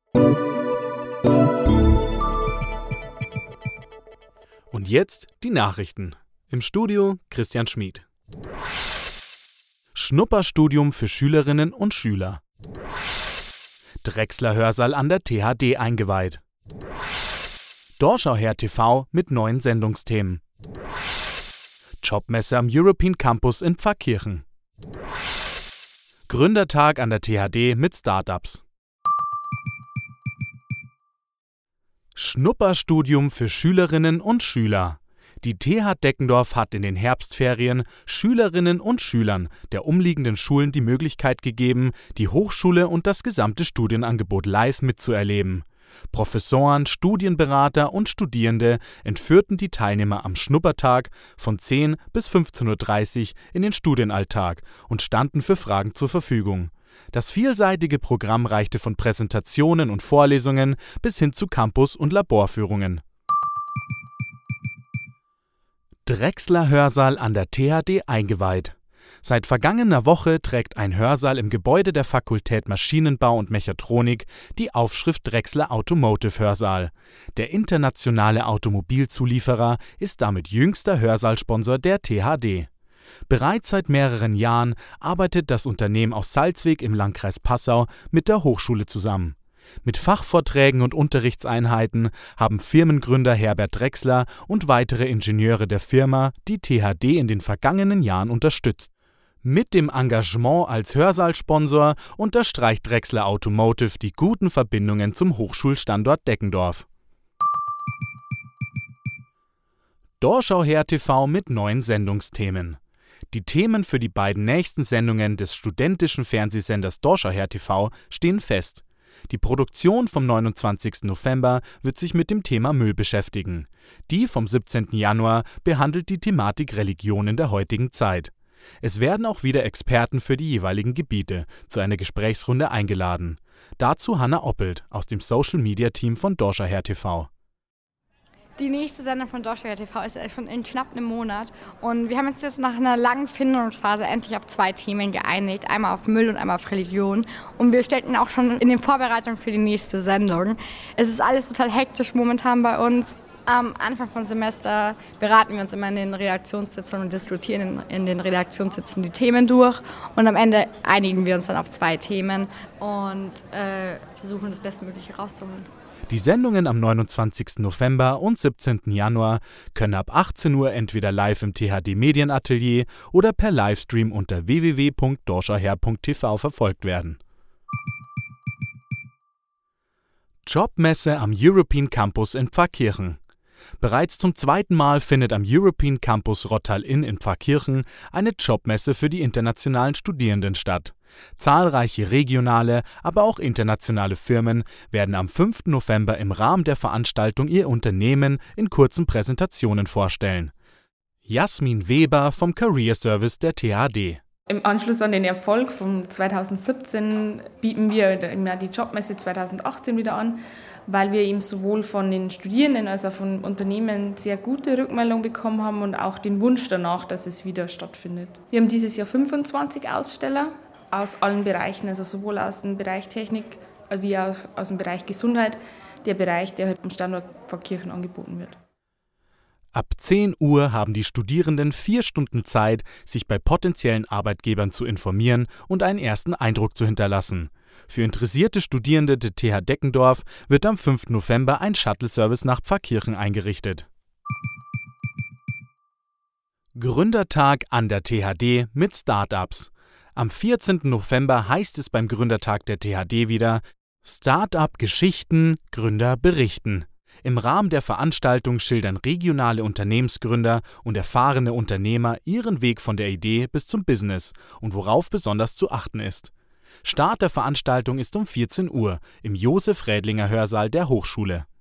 Und jetzt die Nachrichten. Im Studio Christian Schmid. Schnupperstudium für Schülerinnen und Schüler. Drechsler-Hörsaal an der THD eingeweiht. Dorschauer TV mit neuen Sendungsthemen. Jobmesse am European Campus in Pfarrkirchen. Gründertag an der THD mit Startups. Schnupperstudium für Schülerinnen und Schüler. Die TH Deckendorf hat in den Herbstferien Schülerinnen und Schülern der umliegenden Schulen die Möglichkeit gegeben, die Hochschule und das gesamte Studienangebot live mitzuerleben. Professoren, Studienberater und Studierende entführten die Teilnehmer am Schnuppertag von 10 bis 15:30 Uhr in den Studienalltag und standen für Fragen zur Verfügung. Das vielseitige Programm reichte von Präsentationen und Vorlesungen bis hin zu Campus- und Laborführungen. Drechsler-Hörsaal an der THD eingeweiht. Seit vergangener Woche trägt ein Hörsaal im Gebäude der Fakultät Maschinenbau und Mechatronik die Aufschrift Drechsler Automotive Hörsaal. Der internationale Automobilzulieferer ist damit jüngster Hörsaalsponsor der THD. Bereits seit mehreren Jahren arbeitet das Unternehmen aus Salzweg im Landkreis Passau mit der Hochschule zusammen. Mit Fachvorträgen und Unterrichtseinheiten haben Firmengründer Herbert Drechsler und weitere Ingenieure der Firma die THD in den vergangenen Jahren unterstützt. Mit dem Engagement als Hörsaalsponsor unterstreicht Drechsler Automotive die guten Verbindungen zum Hochschulstandort Deckendorf. Dorschauer TV mit neuen Sendungsthemen. Die Themen für die beiden nächsten Sendungen des studentischen Fernsehsenders Dorschauer TV stehen fest. Die Produktion vom 29. November wird sich mit dem Thema Müll beschäftigen. Die vom 17. Januar behandelt die Thematik Religion in der heutigen Zeit. Es werden auch wieder Experten für die jeweiligen Gebiete zu einer Gesprächsrunde eingeladen. Dazu Hanna Oppelt aus dem Social-Media-Team von Dorschauer TV. Die nächste Sendung von Dorschauer TV ist schon in knapp einem Monat und wir haben uns jetzt nach einer langen Findungsphase endlich auf 2 Themen geeinigt, einmal auf Müll und einmal auf Religion und wir stecken auch schon in den Vorbereitungen für die nächste Sendung. Es ist alles total hektisch momentan bei uns. Am Anfang vom Semester beraten wir uns immer in den Redaktionssitzungen und diskutieren in den Redaktionssitzungen die Themen durch und am Ende einigen wir uns dann auf 2 Themen und versuchen das Bestmögliche rauszuholen. Die Sendungen am 29. November und 17. Januar können ab 18 Uhr entweder live im THD Medienatelier oder per Livestream unter www.dorschauer.tv verfolgt werden. Jobmesse am European Campus in Pfarrkirchen. Bereits zum 2. Mal findet am European Campus Rottal-Inn in Pfarrkirchen eine Jobmesse für die internationalen Studierenden statt. Zahlreiche regionale, aber auch internationale Firmen werden am 5. November im Rahmen der Veranstaltung ihr Unternehmen in kurzen Präsentationen vorstellen. Jasmin Weber vom Career Service der THD. Im Anschluss an den Erfolg von 2017 bieten wir die Jobmesse 2018 wieder an, weil wir eben sowohl von den Studierenden als auch von Unternehmen sehr gute Rückmeldungen bekommen haben und auch den Wunsch danach, dass es wieder stattfindet. Wir haben dieses Jahr 25 Aussteller aus allen Bereichen, also sowohl aus dem Bereich Technik wie auch aus dem Bereich Gesundheit, der Bereich, der heute am Standort Pfarrkirchen angeboten wird. Ab 10 Uhr haben die Studierenden 4 Stunden Zeit, sich bei potenziellen Arbeitgebern zu informieren und einen ersten Eindruck zu hinterlassen. Für interessierte Studierende der TH Deckendorf wird am 5. November ein Shuttle-Service nach Pfarrkirchen eingerichtet. Gründertag an der THD mit Startups. Am 14. November heißt es beim Gründertag der THD wieder Startup-Geschichten, Gründer berichten. Im Rahmen der Veranstaltung schildern regionale Unternehmensgründer und erfahrene Unternehmer ihren Weg von der Idee bis zum Business und worauf besonders zu achten ist. Start der Veranstaltung ist um 14 Uhr im Josef-Rädlinger Hörsaal der Hochschule.